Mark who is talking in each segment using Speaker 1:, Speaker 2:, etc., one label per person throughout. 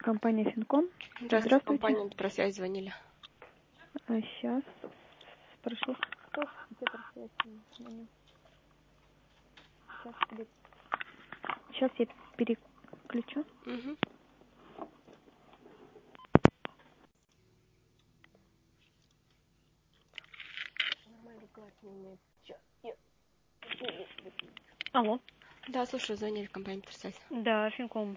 Speaker 1: компания Финком.
Speaker 2: Здравствуйте, компания Петросвязь звонили.
Speaker 1: Сейчас. Прошу. Кто Петросвязь? Сейчас я переключу.
Speaker 2: Угу.
Speaker 1: Алло.
Speaker 2: Да, слушаю, звонили в компанию Петросвязь.
Speaker 1: Да, Финком.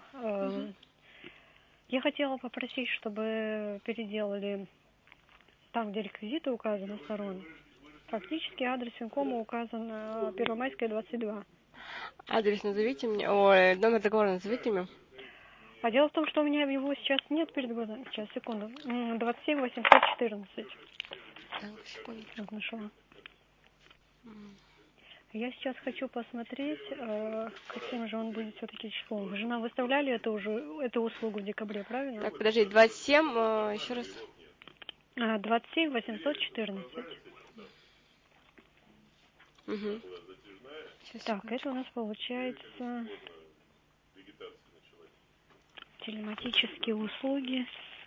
Speaker 1: Я хотела попросить, чтобы переделали там, где реквизиты указаны сторон. Фактически адрес Финкома указан Первомайская, 22.
Speaker 2: Адрес назовите мне, ой, номер договора назовите мне.
Speaker 1: А дело в том, что у меня его сейчас нет перед глазами. Сейчас, секунду. 27 814.
Speaker 2: Так, секунду.
Speaker 1: Вот нашла. Я сейчас хочу посмотреть, каким же он будет все-таки числом. Вы же нам выставляли эту услугу в декабре, правильно?
Speaker 2: Так, подожди, 27, еще раз.
Speaker 1: 27 814.
Speaker 2: Угу.
Speaker 1: Так, это у нас получается телематические услуги.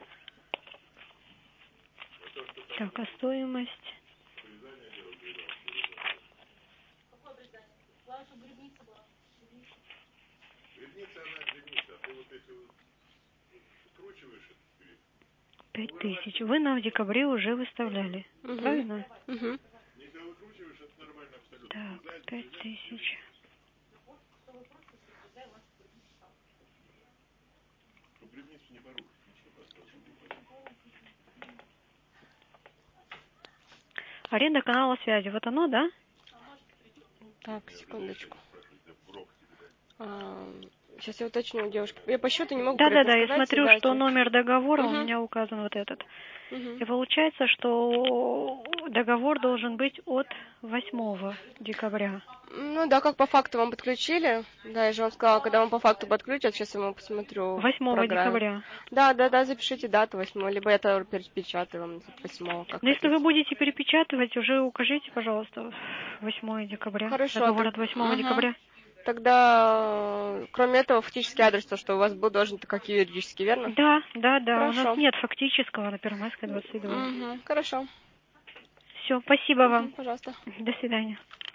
Speaker 1: Так, а стоимость? Пять тысяч. Вы нам в декабре уже выставляли, правильно?
Speaker 2: Угу.
Speaker 1: Так, 5000. Аренда канала связи. Вот оно, да?
Speaker 2: Так, секундочку. Сейчас я уточню, девушка. Я по счету не могу
Speaker 1: Да,
Speaker 2: сказать.
Speaker 1: я смотрю, что номер договора у
Speaker 2: Угу.
Speaker 1: меня указан вот этот.
Speaker 2: Угу.
Speaker 1: И получается, что договор должен быть от 8 декабря.
Speaker 2: Ну да, как по факту вам подключили. Да, я же вам сказала, когда вам по факту подключат, сейчас я вам посмотрю
Speaker 1: 8 декабря.
Speaker 2: Да, запишите дату 8, либо я тогда перепечатаю вам 8, как
Speaker 1: Но если
Speaker 2: хотите.
Speaker 1: вы будете перепечатывать, уже укажите, пожалуйста, 8 декабря.
Speaker 2: Хорошо.
Speaker 1: Договор от 8 декабря.
Speaker 2: Тогда, кроме этого, фактический адрес, то, что у вас был должен, как юридически, верно?
Speaker 1: Да.
Speaker 2: Хорошо.
Speaker 1: У нас нет фактического на Первомайской, 22.
Speaker 2: Угу. Хорошо.
Speaker 1: Все, спасибо вам.
Speaker 2: Пожалуйста.
Speaker 1: До свидания.